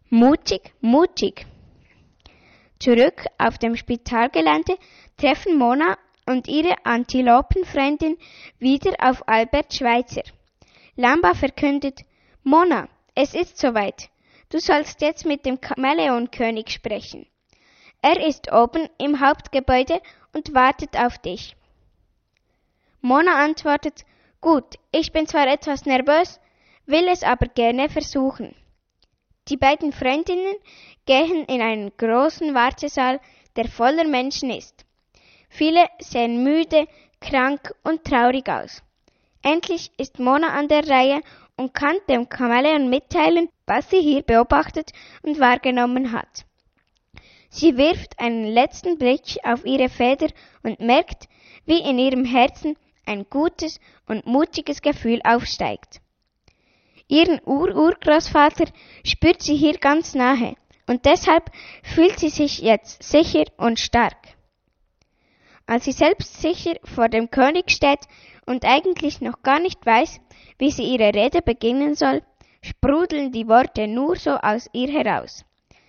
Mutig, mutig. Zurück auf dem Spitalgelände treffen Mona und ihre Antilopenfreundin wieder auf Albert Schweitzer. Lamba verkündet: Mona, es ist soweit. Du sollst jetzt mit dem Chamäleonkönig sprechen. Er ist oben im Hauptgebäude und wartet auf dich. Mona antwortet: Gut, ich bin zwar etwas nervös, will es aber gerne versuchen. Die beiden Freundinnen gehen in einen großen Wartesaal, der voller Menschen ist. Viele sehen müde, krank und traurig aus. Endlich ist Mona an der Reihe und kann dem Chamäleon mitteilen, was sie hier beobachtet und wahrgenommen hat. Sie wirft einen letzten Blick auf ihre Feder und merkt, wie in ihrem Herzen ein gutes und mutiges Gefühl aufsteigt. Ihren Urgroßvater spürt sie hier ganz nahe und deshalb fühlt sie sich jetzt sicher und stark. Als sie selbstsicher vor dem König steht und eigentlich noch gar nicht weiß, wie sie ihre Rede beginnen soll, sprudeln die Worte nur so aus ihr heraus.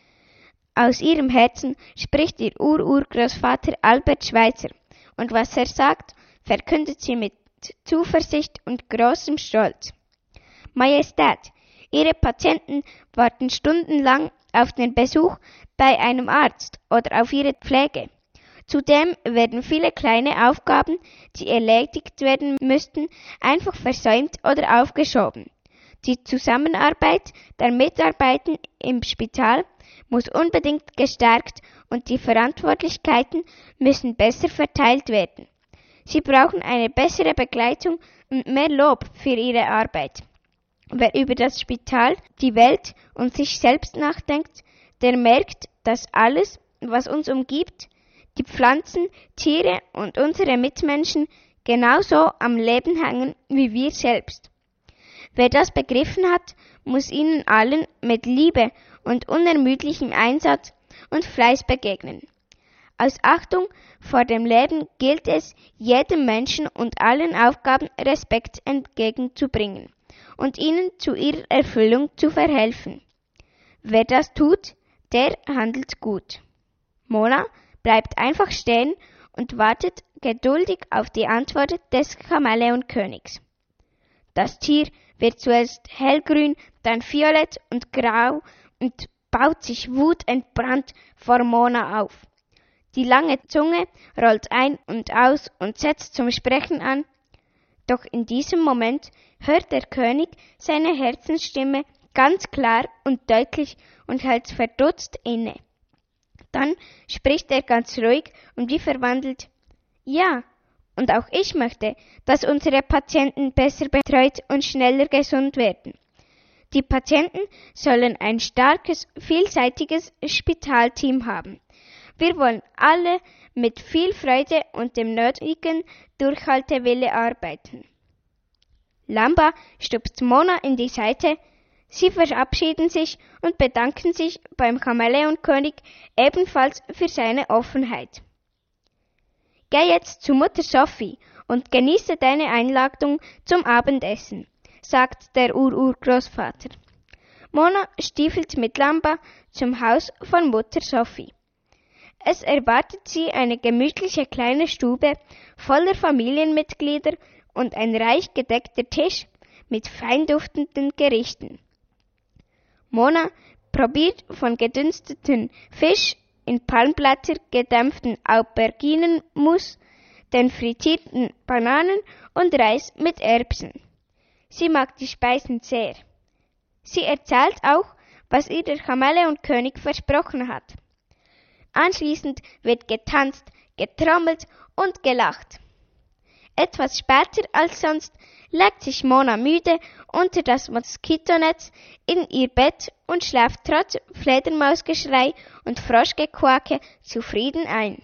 Aus ihrem Herzen spricht ihr Urgroßvater Albert Schweitzer, und was er sagt, verkündet sie mit Zuversicht und großem Stolz. Majestät, Ihre Patienten warten stundenlang auf den Besuch bei einem Arzt oder auf Ihre Pflege. Zudem werden viele kleine Aufgaben, die erledigt werden müssten, einfach versäumt oder aufgeschoben. Die Zusammenarbeit der Mitarbeiter im Spital muss unbedingt gestärkt und die Verantwortlichkeiten müssen besser verteilt werden. Sie brauchen eine bessere Begleitung und mehr Lob für ihre Arbeit. Wer über das Spital, die Welt und sich selbst nachdenkt, der merkt, dass alles, was uns umgibt, die Pflanzen, Tiere und unsere Mitmenschen genauso am Leben hängen wie wir selbst. Wer das begriffen hat, muss ihnen allen mit Liebe und unermüdlichem Einsatz und Fleiß begegnen. Aus Achtung vor dem Leben gilt es, jedem Menschen und allen Aufgaben Respekt entgegenzubringen und ihnen zu ihrer Erfüllung zu verhelfen. Wer das tut, der handelt gut. Mona bleibt einfach stehen und wartet geduldig auf die Antwort des Chamäleonkönigs. Das Tier wird zuerst hellgrün, dann violett und grau und baut sich wutentbrannt vor Mona auf. Die lange Zunge rollt ein und aus und setzt zum Sprechen an. Doch in diesem Moment hört der König seine Herzensstimme ganz klar und deutlich und hält verdutzt inne. Dann spricht er ganz ruhig und wie verwandelt: Ja, und auch ich möchte, dass unsere Patienten besser betreut und schneller gesund werden. Die Patienten sollen ein starkes, vielseitiges Spitalteam haben. Wir wollen alle mit viel Freude und dem nötigen Durchhaltewille arbeiten. Lamba stupst Mona in die Seite, sie verabschieden sich und bedanken sich beim Chamäleonkönig ebenfalls für seine Offenheit. Geh jetzt zu Mutter Sophie und genieße deine Einladung zum Abendessen, sagt der Urgroßvater. Mona stiefelt mit Lamba zum Haus von Mutter Sophie. Es erwartet sie eine gemütliche kleine Stube voller Familienmitglieder und ein reich gedeckter Tisch mit fein duftenden Gerichten. Mona probiert von gedünsteten Fisch, in Palmblätter gedämpften Auberginenmus, den frittierten Bananen und Reis mit Erbsen. Sie mag die Speisen sehr. Sie erzählt auch, was ihr der Chamäleonkönig versprochen hat. Anschließend wird getanzt, getrommelt und gelacht. Etwas später als sonst legt sich Mona müde unter das Moskitonetz in ihr Bett und schläft trotz Fledermausgeschrei und Froschgequake zufrieden ein.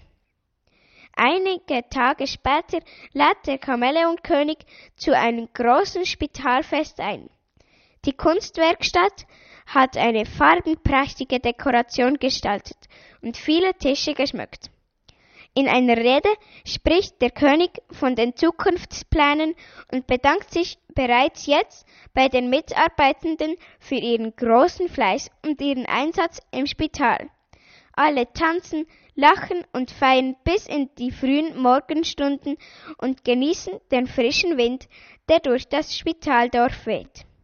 Einige Tage später lädt der Chamäleonkönig zu einem großen Spitalfest ein. Die Kunstwerkstatt hat eine farbenprächtige Dekoration gestaltet und viele Tische geschmückt. In einer Rede spricht der König von den Zukunftsplänen und bedankt sich bereits jetzt bei den Mitarbeitenden für ihren großen Fleiß und ihren Einsatz im Spital. Alle tanzen, lachen und feiern bis in die frühen Morgenstunden und genießen den frischen Wind, der durch das Spitaldorf weht.